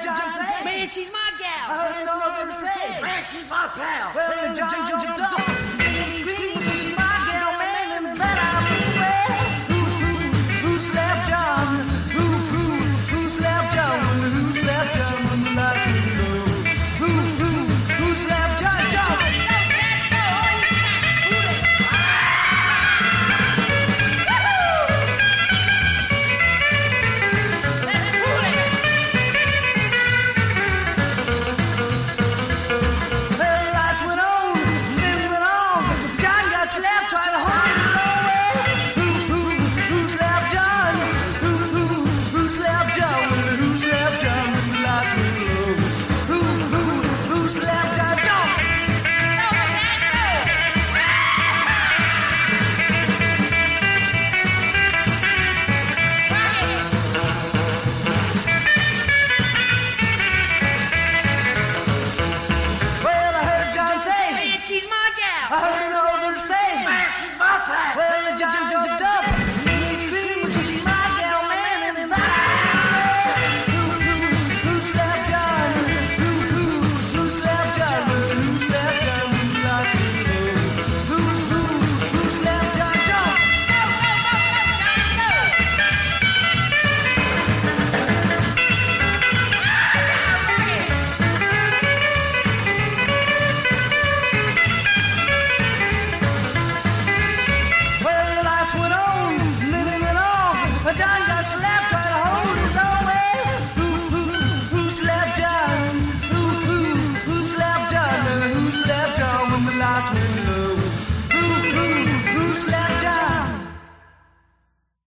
John say? Man, she's my gal. I heard it all over the say. Man, she's my pal. Well, John jumped up and screamed, she's my gal, man, and that I mean, well, who slapped John?